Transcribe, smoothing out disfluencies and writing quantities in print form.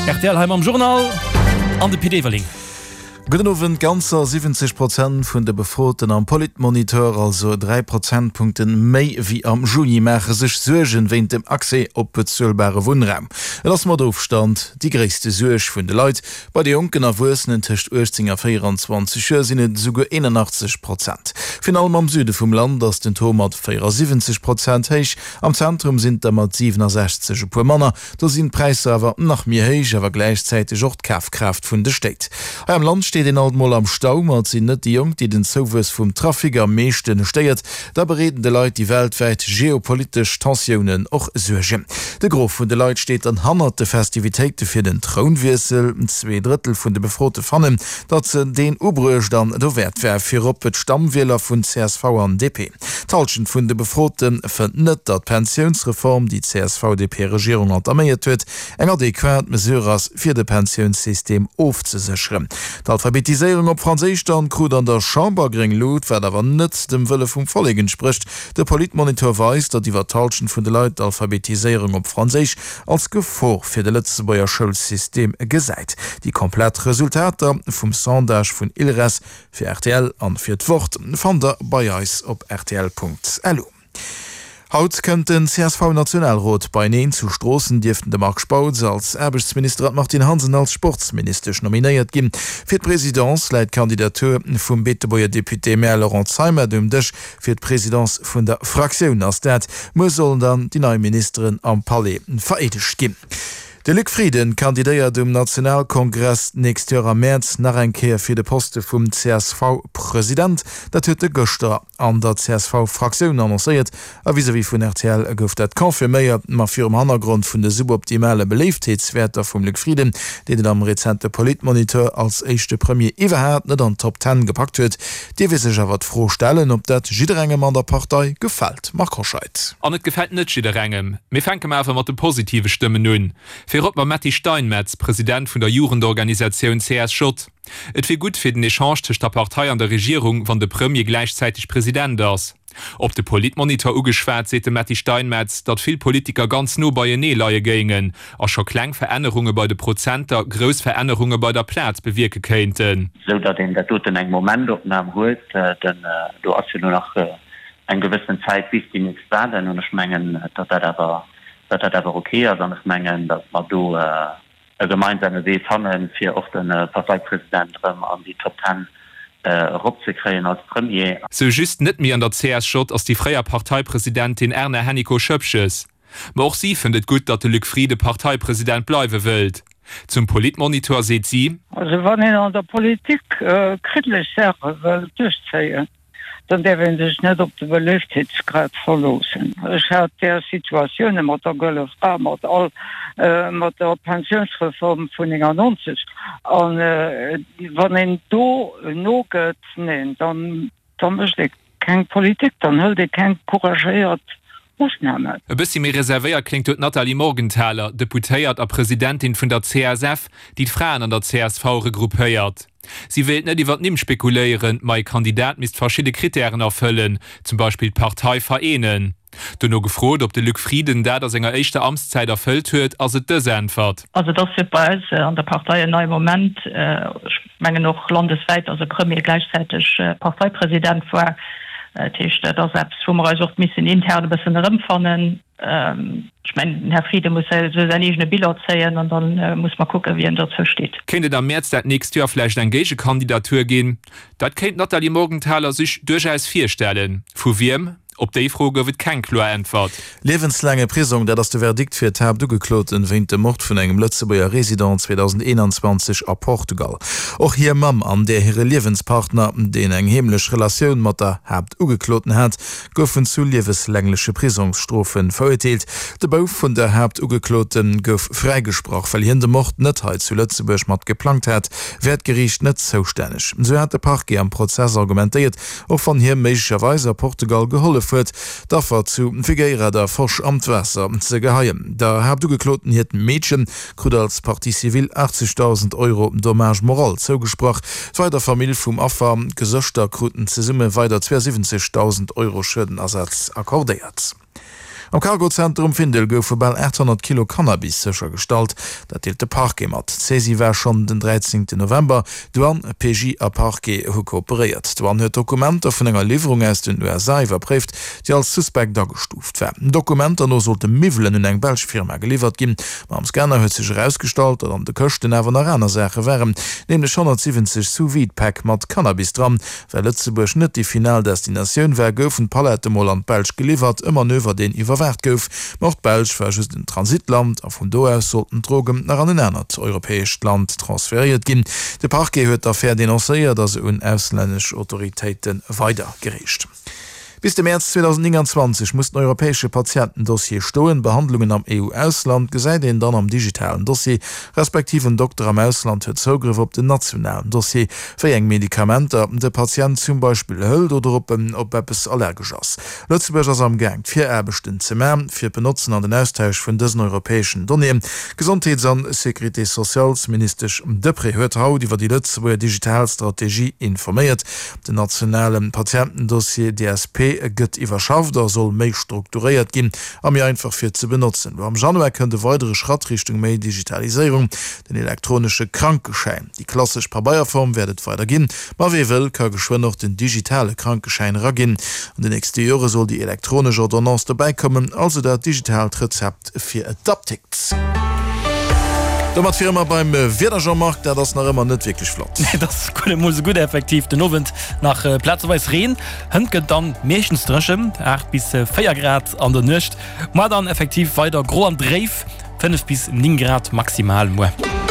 RTL am Journal an de PD-Verling. Gënowen ganzer 70% vun de Befroten am Politmonitor, also 3 Prozentpunkten méi wie am Juni mache sech Sugen wéint dem Akse op bezuelbare Wunraum. Lass mat Aufstand die gréste Such vun de Leiit bei de Jonken Wussen techt 1824 sinnet suuge 81%. Fin allem am Süde vum Land ass den Tomat 74% héich, am Zentrum sind der mat 67 pu Manner, da sind Preisserwer nach mir héich awer gleichzeitig och Kafkraft vun de Steit. Am Land steht den Altmol am Stau, mat sinn net die Jung, die den Sowes vum Trafiker meeschten steiert, da bereden de Leiit die weltweit geopolitisch Tensionen och surge. De Grof vun de Leiit steht an hannerte Festivitéite fir den Thronwiesel, 2/3 vun de befrote fannen, dat ze den Ubruch dann do Wertwer fir op et Stammwähler vun CSV an DP. Talschen vun de Befroten vernet dat Pensionsreform die CSVDP-Regierung an armeiert huet, eng adäquat Mesuras fir de Pensionssystem aufzusichren. Alphabetisierung op Franzisch dann krut an der Chambergring Lot, wer dawer net dem Wëlle vum Folligen spricht. Der Politmonitor weist, dat die Talschen vun de Leiit Alphabetisierung op Franzisch als Gefor fir de Letzebauer Schulsystem gesäit. Die komplett Resultater vum Sondage vun Ilres fir RTL an fir d'Wort van der Bayis op rtl.lu. Haut könnt den CSV-Nationalrat bei Neen zu Strossen dürften de Mark Spauz als Erbesminister Martin Hansen als Sportsminister nominiert gin. Fir Präsidentz leit Kandidatur vum Beeteboer Deputé Maire Laurent Seimer dech fir d Präsidentz vun der Fraktion as dat muss sollen dann die neue Ministerin am Palais veredigt gin. De Luc Frieden kandidiert dem Nationalkongress nächst Jahr am März nach enkeer fir de Poste vum CSV-Präsident, dat huet de Göster an der CSV-Fraktion annoncéiert, wie vun RTL gouft dat konfirméiert ma fir am Hannergrund vun de suboptimale Beleeftheetswerter vum Luc Frieden, de den am rezente Politmonitor als eischchte Premier iwwerhäert net an Top 10 gepackt huet. Di wis sech awer frohstellen, op dat jiderengem an der Partei gefällt. Markoscheit. An net gefällt net jiderengem. Me fenke awer mat de positive Stimme nun. Fir Matti Steinmetz, Präsident vun der Jugendorganisation CS Schott. Et wie gut fir den Echange zwischen der Partei an der Regierung, wann de Premier gleichzeitig Präsident ass. Op de Politmonitor ugeschwert sete Matti Steinmetz, dat viel Politiker ganz no bei Neeleiie gingen, a scho Kleinveränderungen bei de Prozenter, Großveränderungen bei der Platz bewirke könnten. So dat den der toten eng Moment opnahme huet, denn du hast nur noch en gewissen Zeit bis die nichts werden und schmengen dat aber okay, also ich mengen, dass man du gemeinsame Weg fannen für oft den Parteipräsident an die Top 10 Robzekräen als Premier. So just net mir an der CS Schott als die freie Parteipräsidentin Erne Henniko Schöpsches. Aber auch sie findet gut, dass der Luc Friede Parteipräsident bleiben will. Zum Politmonitor seht sie: Also wenn ihr an der Politik kritisch Sachen will durchziehen, dann werden sich nicht auf den Beleefdheidsgrad verlosen. Ich habe der Situation mit der Gölle Frau, mit der Pensionsreform von 1990. Und wenn ihn da noch nimmt, dann möchte ich keine Politik, dann hält ich kein couragiert Ausnahme. Ein bisschen mehr reserviert klingt dort Nathalie Morgenthaler, Deputiert und Präsidentin von der CSF, die Frauen an der CSV regruppiert. Sie will nicht über nimm spekulieren, mein Kandidat misst verschiedene Kriterien erfüllen, zum Beispiel Partei vereinen. Du nur gefroht, ob der Luc Frieden der seiner echte Amtszeit erfüllt wird, also das Antwort. Also das wird bei uns an der Partei ein neuer Moment, ich meine noch landesweit, also Premier gleichzeitig Parteipräsident war. Das selbst wo man auch müssen intern ein bisschen rumfahren. Ich meine, Herr Friede muss so seine Bilder erzählen und dann muss man gucken, wie er dazu steht. Könnte am März das nächste Jahr vielleicht eine Gegenkandidatur gehen? Das könnte Nathalie Morgenthaler sich durchaus vorstellen. Für wem? Op die Frage wird kein klar Antwort. Lebenslange Prisung, der das der Verdikt für Tab dugekloten wegen dem Mord von einem Lützebauer Resident 2021 a Portugal. Auch hier Mam an der ihre Lebenspartner, den eng himmlisch Relation mit der Habt ugekloten hat, goffen zu lebenslängliche Prisungsstrophen verurteilt. Der Bau von der Habt ugekloten gouf freigesprochen, weil hier der Mord nicht heute zu Lützeburg mat geplant hat, wird Gericht nicht zuständig. So hat der Parquet am Prozess argumentiert, auch von hier möglicherweise Portugal geholfen wird, dafür zu Figueira der Forsch Amtwasser zu geheim. Da habt du gekloten hier Mädchen, krut als Partie Civil 80.000 Euro Dommage moral zugesprochen. Zweiter Familie vom Affer Gesöchter kruten zu Summe weiter 72.000 Euro Schuldenersatz akkordiert. Am Cargozentrum Findel gouf bald 800 Kilo Cannabis secher Gestalt, dat deelt de Parke mat. CESI war schon den 13. November Douan PJ a Parke ho kooperiert. Douan huet Dokumenter vun enger Lieferung aus den USA iwwerpreft, die als Suspekt dagestuft wär. Dokumenter no sollte Mivelen hun eng Belsch Firma geliefert gin, ma am Scanner huet sech herausgestalt, dat an de Köchten awer nach einer Sache wären, nämlich 170 Sous-Vide-Pack mat Cannabis dran, weil Lützeburg net die Finaldestination wär goufen Palettemol an Belsch geliefert, immer nöwer den iwwerwert gouf, macht Belsch war just den Transitland, a vun do aus sollten Drogen nach an den ennert europäisch Land transferiert gin. De Parke huet affaire dennoncéiert, dat se un ausländsch Autoritäten weiter gerecht. Bis dem März 2021 mussten europäische Patientendossier stohlen Behandlungen am EU-Ausland gesäide dann am digitalen Dossier respektiven Doktor am Ausland huet Zugriff op den nationalen Dossier für eng Medikamenter de Patient zum Beispiel höllt oder ob es allergisch ass. Lützeburg ass am Gang 4 erbechten Zimmer fir benutzen an den Austausch vun diesen europäischen Donnehmen. Gesundheits- an Securitätssozialsministerisch Depré huet haut iwwer die Lützeburger Digitalstrategie informiert. Den nationalen Patientendossier DSP gëtt iwwerschafft soll méi strukturiert gin am mir einfach fir ze benutzen. Am Januar könnte weitere Schrattrichtung méi Digitalisierung den elektronische Krankeschein. Die klassisch Pabaierform werdet weiter gin, ma wie will ka geschwo noch den digitale Krankeschein ragin. An den nächste Jahre soll die elektronische Ordonnance dabeikommen, also der digital Rezept fir Adaptics. Mat Firma beim Wedergermarkt, der das nach immer net wirklich flott. Das muss gut effektiv den Owen nach Platzweis reden. Hënket dann Märchensdrschen 8 bis 4 Grad an der Nucht, mal dann effektiv weiter gro an Dreif 5 bis 9 Grad maximal.